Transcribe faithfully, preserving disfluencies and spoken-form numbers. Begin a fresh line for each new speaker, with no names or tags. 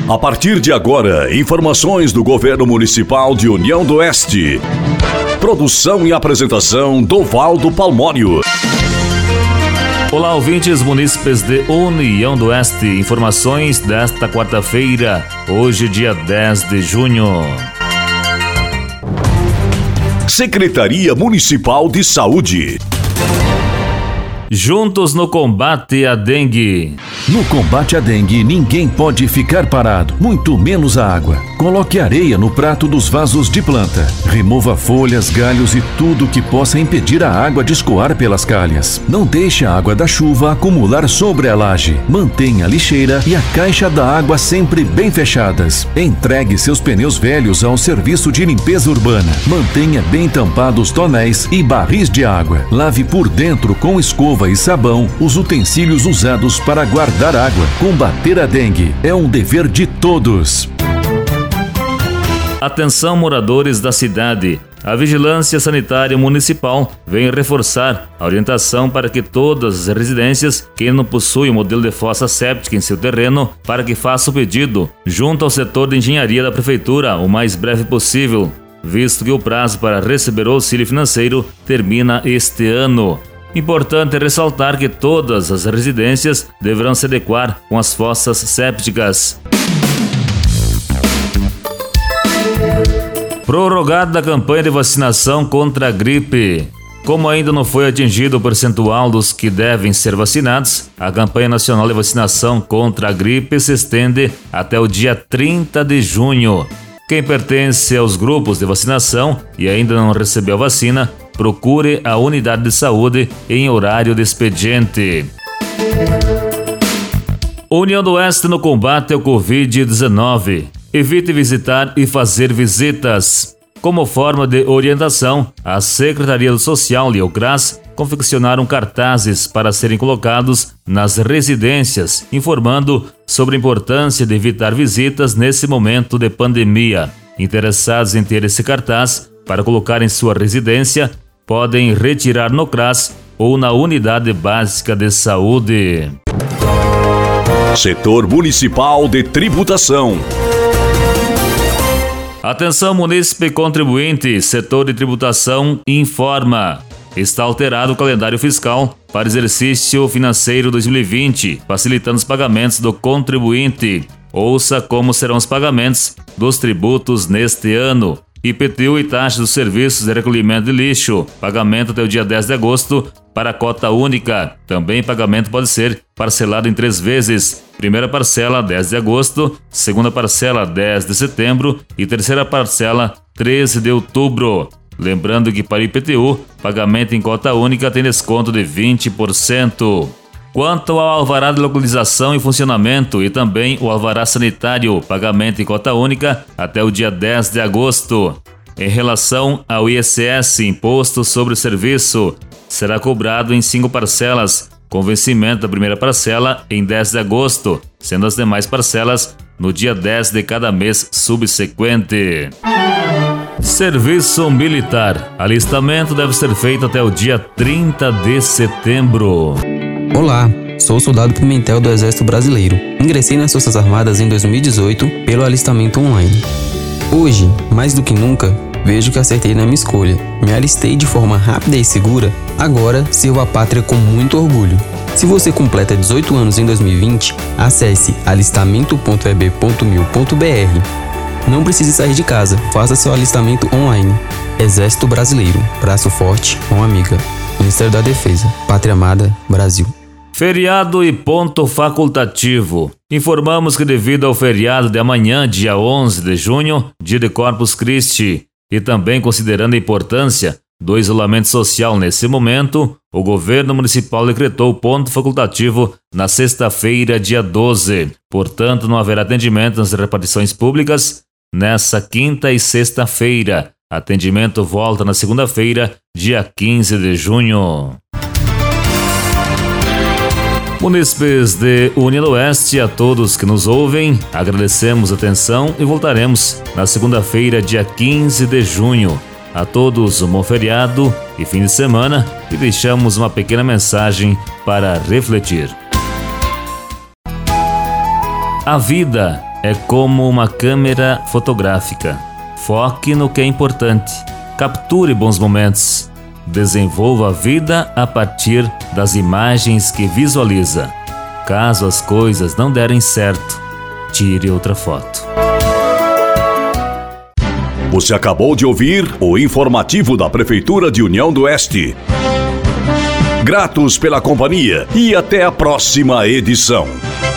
A partir de agora, informações do Governo Municipal de União do Oeste. Produção e apresentação Dovaldo Palmório.
Olá, ouvintes munícipes de União do Oeste. Informações desta quarta-feira, hoje dia dez de junho.
Secretaria Municipal de Saúde.
Juntos no combate à dengue.
No combate à dengue, ninguém pode ficar parado, muito menos a água. Coloque areia no prato dos vasos de planta. Remova folhas, galhos e tudo que possa impedir a água de escoar pelas calhas. Não deixe a água da chuva acumular sobre a laje. Mantenha a lixeira e a caixa da água sempre bem fechadas. Entregue seus pneus velhos ao serviço de limpeza urbana. Mantenha bem tampados tonéis e barris de água. Lave por dentro com escova e sabão os utensílios usados para guardar água. Combater a dengue é um dever de todos.
Atenção, moradores da cidade. A Vigilância Sanitária Municipal vem reforçar a orientação para que todas as residências que não possuem o modelo de fossa séptica em seu terreno, para que faça o pedido junto ao setor de engenharia da Prefeitura o mais breve possível, visto que o prazo para receber o auxílio financeiro termina este ano. Importante ressaltar que todas as residências deverão se adequar com as fossas sépticas. Prorrogada a campanha de vacinação contra a gripe. Como ainda não foi atingido o percentual dos que devem ser vacinados, a campanha nacional de vacinação contra a gripe se estende até o dia trinta de junho. Quem pertence aos grupos de vacinação e ainda não recebeu a vacina, procure a unidade de saúde em horário de expediente. União do Oeste no combate ao covid dezenove. Evite visitar e fazer visitas. Como forma de orientação, a Secretaria do Social e o CRAS confeccionaram cartazes para serem colocados nas residências, informando sobre a importância de evitar visitas nesse momento de pandemia. Interessados em ter esse cartaz para colocar em sua residência, podem retirar no CRAS ou na Unidade Básica de Saúde.
Setor Municipal de Tributação.
Atenção, munícipe contribuinte, setor de tributação informa. Está alterado o calendário fiscal para exercício financeiro dois mil e vinte, facilitando os pagamentos do contribuinte. Ouça como serão os pagamentos dos tributos neste ano. I P T U e taxa dos serviços de recolhimento de lixo, pagamento até o dia dez de agosto para a cota única. Também pagamento pode ser parcelado em três vezes. Primeira parcela, dez de agosto, segunda parcela, dez de setembro e terceira parcela, treze de outubro. Lembrando que para I P T U, pagamento em cota única tem desconto de vinte por cento. Quanto ao alvará de localização e funcionamento e também o alvará sanitário, pagamento em cota única até o dia dez de agosto. Em relação ao I C S, Imposto sobre o Serviço, será cobrado em cinco parcelas, com vencimento da primeira parcela em dez de agosto, sendo as demais parcelas no dia dez de cada mês subsequente. Serviço Militar. Alistamento deve ser feito até o dia trinta de setembro.
Olá, sou o soldado Pimentel do Exército Brasileiro. Ingressei nas Forças Armadas em dois mil e dezoito pelo alistamento online. Hoje, mais do que nunca, vejo que acertei na minha escolha. Me alistei de forma rápida e segura, agora sirvo a pátria com muito orgulho. Se você completa dezoito anos em dois mil e vinte, acesse alistamento ponto e b ponto mil ponto b r. Não precise sair de casa, faça seu alistamento online. Exército Brasileiro, braço forte, mão amiga. Ministério da Defesa, Pátria Amada, Brasil.
Feriado e ponto facultativo. Informamos que devido ao feriado de amanhã, dia onze de junho, dia de Corpus Christi, e também considerando a importância do isolamento social nesse momento, o governo municipal decretou ponto facultativo na sexta-feira, dia doze. Portanto, não haverá atendimento nas repartições públicas nessa quinta e sexta-feira. Atendimento volta na segunda-feira, dia quinze de junho. Munícipes de União do Oeste, a todos que nos ouvem, agradecemos a atenção e voltaremos na segunda-feira, dia quinze de junho. A todos um bom feriado e fim de semana e deixamos uma pequena mensagem para refletir. A vida é como uma câmera fotográfica. Foque no que é importante. Capture bons momentos. Desenvolva a vida a partir das imagens que visualiza. Caso as coisas não derem certo, tire outra foto.
Você acabou de ouvir o informativo da Prefeitura de União do Oeste. Gratos pela companhia e até a próxima edição.